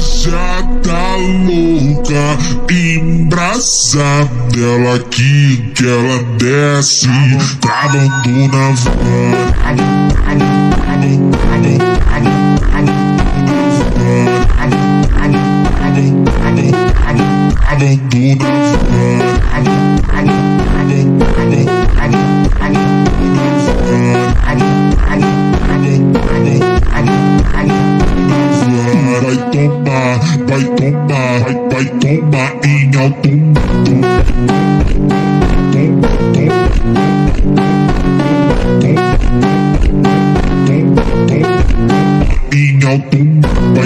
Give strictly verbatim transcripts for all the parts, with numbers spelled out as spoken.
já tá louca, embrasada. Ela aqui que ela desce, travando na van. Vai tomar, vai tomar, vai, vai tomar em alto mundo. Em alto mundo, vai.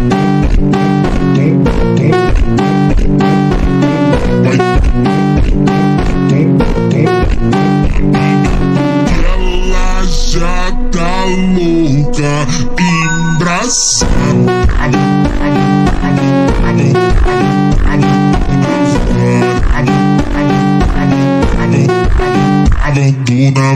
Ela já tá louca, embrasada. Ando na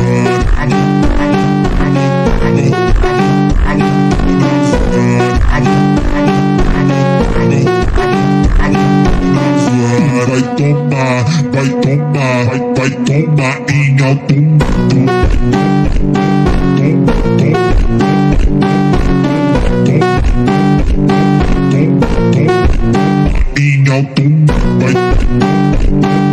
vai tomar, vai tomar, vai, vai tomar em alto mundo. Em alto mundo, vai.